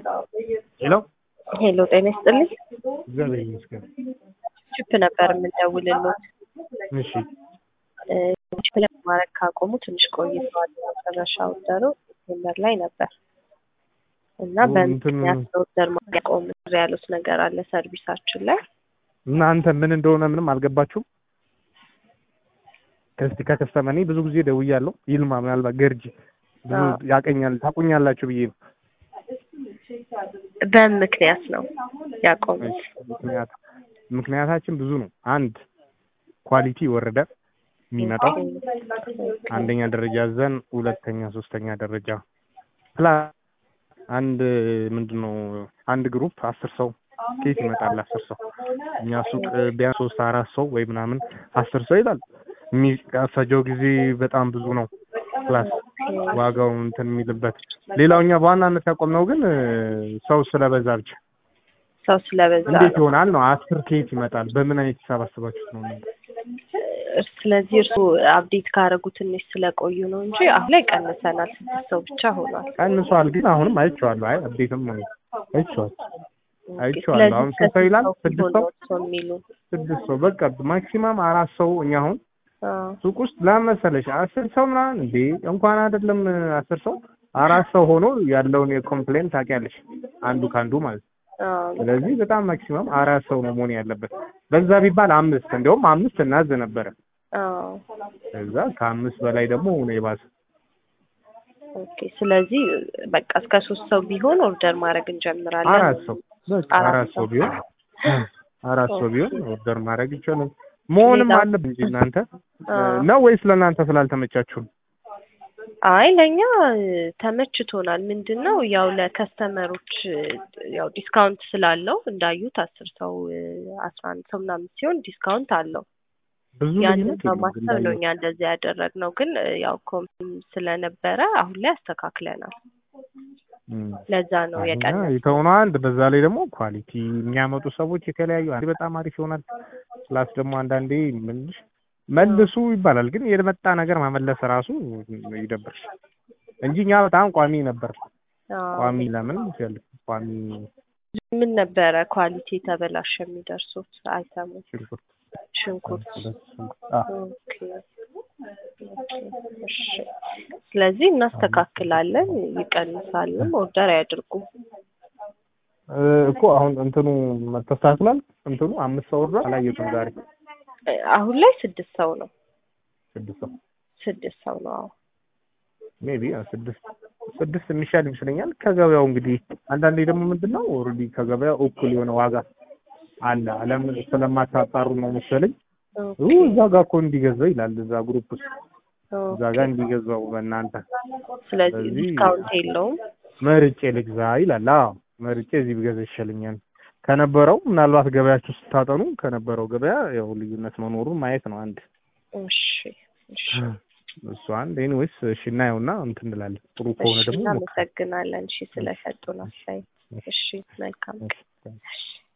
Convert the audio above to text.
ሄሎ ሄሎ ጤና ይስጥልኝ። እግዚአብሔር ይመስገን። ቺፕ ነበር የምንደውልልዎት። እሺ ቺፕ ለማድረግ ካቆሙ ትንሽ ቆይተዋል። መጨረሻው ደሩ ሴፕቴምበር ላይ ነበር እና በምክንያት ኦርደር ማቆም ያሉት ነገር አለ ሰርቪሳችን ላይ። እናንተ ምን እንደሆነ ምንም አልገባችሁም? ከከስተመኔ ብዙ ጊዜ ደውያለሁ። ይልማ ምናልባት ገርጂ ብዙ ያቀኛል ታቁኛላችሁ ብዬ ነው። በምክንያት ነው ያቆሙት። ምክንያታችን ብዙ ነው። አንድ ኳሊቲ ወረደ የሚመጣው አንደኛ ደረጃ ዘን ሁለተኛ ሶስተኛ ደረጃ ፕላስ አንድ ምንድነው አንድ ግሩፕ 10 ሰው ኬት ይመጣል። 10 ሰው እኛ ሱቅ ቢያንስ 3-4 ሰው ወይ ምናምን 10 ሰው ይላል። የሚፈጀው ጊዜ በጣም ብዙ ነው። ፕላስ ዋጋው እንትን የሚልበት ሌላውኛ በዋናነት ያቆምነው ግን ሰው ስለበዛ ብቻ ሰው ስለበዛ እንዴት ይሆናል ነው። 10 ኬት ይመጣል። በምን አይነት ሂሳብ አስባችሁት ነው? ስለዚህ እርሱ አፕዴት ካደረጉ ትንሽ ስለቆዩ ነው እንጂ አሁን ላይ ቀንሰናል። 6 ሰው ብቻ ሆኗል። ቀንሷል ግን አሁንም አይቼዋለሁ። አይ አፕዴትም ነው አይቼዋለሁ። አሁን ስንት ሰው ይላል? 6 ሰው በቃ ማክሲማም 4 ሰው እኛ አሁን ሱቅ ውስጥ ለመሰለሽ 10 ሰው ምናምን እንዴ እንኳን አይደለም 10 ሰው 4 ሰው ሆኖ ያለውን የኮምፕሌንት ታውቂያለሽ አንዱ ካንዱ ማለት ነው። ስለዚህ በጣም ማክሲማም 4 ሰው ነው መሆን ያለበት። በዛ ቢባል 5 እንደውም 5 እናዝ ነበረ። እዛ ከ5 በላይ ደግሞ ነው የባሰ። ኦኬ ስለዚህ በቃ እስከ 3 ሰው ቢሆን ኦርደር ማድረግ እንጀምራለን። 4 ሰው በቃ 4 ሰው ቢሆን 4 ሰው ቢሆን ኦርደር ማድረግ ይችላል። መሆንም አለብን እንጂ እናንተ ነው ወይስ ለእናንተ ስላልተመቻችሁ? አይ ለኛ ተመችቶናል። ምንድነው ያው ለከስተመሮች ያው ዲስካውንት ስላለው እንዳዩት 10 ሰው 11 ሰው ምናምን ሲሆን ዲስካውንት አለው። ብዙ ያንን በማሰብ ነው እኛ እንደዚህ ያደረግነው። ግን ያው ስለነበረ አሁን ላይ አስተካክለናል። ለዛ ነው የቀነሰው። ይተውና አንድ በዛ ላይ ደግሞ ኳሊቲ የሚያመጡ ሰዎች የተለያዩ አንዴ በጣም አሪፍ ይሆናል። ፕላስ ደግሞ አንዳንዴ መልሱ ይባላል ግን የመጣ ነገር ማመለስ ራሱ ይደብራል እንጂ እኛ በጣም ቋሚ ነበር። ቋሚ ለምን ይፈልግ ቋሚ ምን ነበረ ኳሊቲ ተበላሽ የሚደርሱት አይተሙ ሽንኩርት። ኦኬ ስለዚህ እናስተካክላለን፣ ይቀንሳልም። ኦርደር ያድርጉ እኮ አሁን እንትኑ ተስተካክሏል። እንትኑ 5 ሰው ወርዷል። አላየሁትም ዛሬ። አሁን ላይ 6 ሰው ነው። 6 ሰው ነው። ሜቢ 6 የሚሻል ይመስለኛል። ከገበያው እንግዲህ አንዳንዴ ደግሞ ምንድነው ኦልሬዲ ከገበያው እኩል የሆነ ዋጋ አለ። አለም ስለማታጣሩ ነው መሰለኝ። እዛ ጋር እኮ እንዲገዛው ይላል እዛ ግሩፕ ውስጥ እዛ ጋር እንዲገዛው በእናንተ። ስለዚህ ዲስካውንት የለውም። መርጬ ልግዛ ይላል። አዎ መርጬ እዚህ ብገዛ ይሻለኛል ከነበረው። ምናልባት ገበያችሁ ስታጠኑ ከነበረው ገበያ ያው ልዩነት መኖሩን ማየት ነው አንድ። እሺ እሱ አንድ ኤኒዌይስ እሺ እናየውና እንትን እንላለን። ጥሩ ከሆነ ደግሞ እናመሰግናለን። እሺ ስለሰጡን አስተያየት። እሺ መልካም።